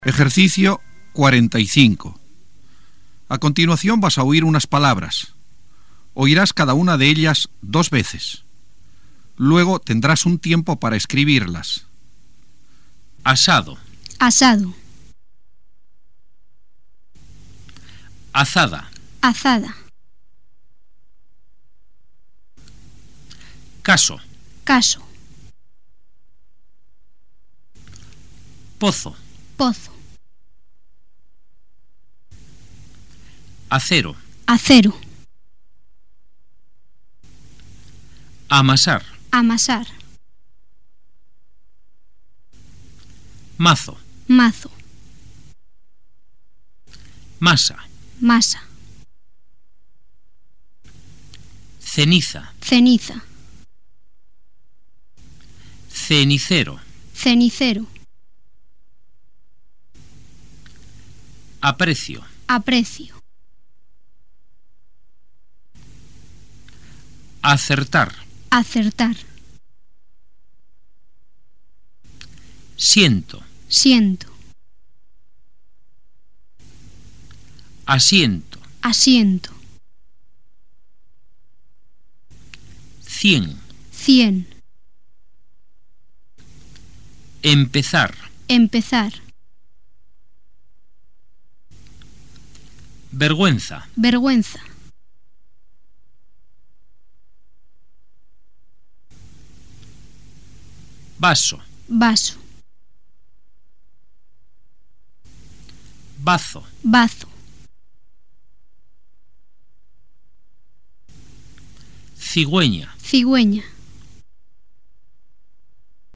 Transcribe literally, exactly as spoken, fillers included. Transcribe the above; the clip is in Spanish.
Ejercicio cuarenta y cinco. A continuación vas a oír unas palabras. Oirás cada una de ellas dos veces. Luego tendrás un tiempo para escribirlas. Asado. Asado. Azada. Azada. Caso. Caso. Pozo. Pozo. Acero. Acero. Amasar. Amasar. Mazo. Mazo. Masa. Masa. Ceniza. Ceniza. Cenicero. Cenicero. Aprecio. Aprecio. Acertar. Acertar. Siento. Siento. Asiento. Asiento. Cien. Cien. Empezar. Empezar. Vergüenza. Vergüenza. Vaso. Vaso. Bazo. Bazo. Cigüeña. Cigüeña.